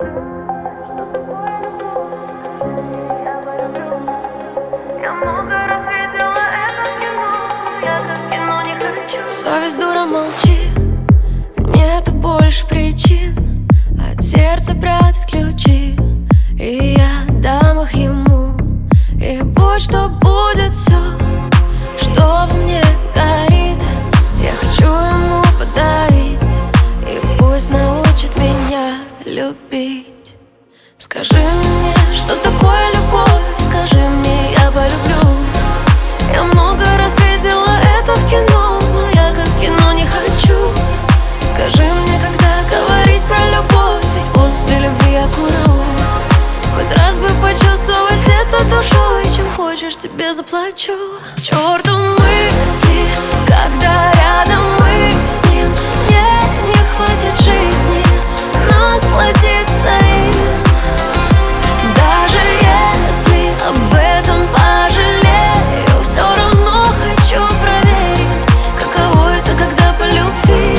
Я много раз видела это в кино, но я как в кино не хочу. Совесть дура, молчи, нету больше причин от сердца прятать ключи, и я дам их ему. И будь что будет, все, что во мне горит, я хочу ему подарить. И пусть научит меня любить. Скажи мне, что такое любовь, скажи мне, я полюблю. Я много раз видела это в кино, но я как в кино не хочу. Скажи мне, когда говорить про любовь, ведь после любви я курю. Хоть раз бы почувствовать это душой, чем хочешь, тебе заплачу. К черту мысли, когда рядом мы с ним. Мне не хватит жизни насладиться им. Даже если об этом пожалею, все равно хочу проверить, каково это, когда по любви.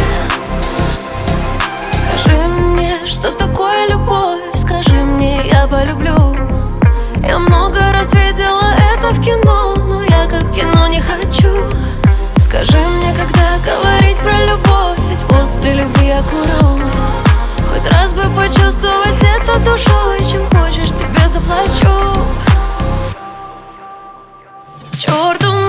Скажи мне, что такое любовь, скажи мне, я полюблю. Я много раз видела это в кино, но я как в кино не хочу. Скажи мне, когда говорить про любовь, ведь после любви я курю. Хоть раз бы почувствовать это душой, чем хочешь, тебе заплачу. К черту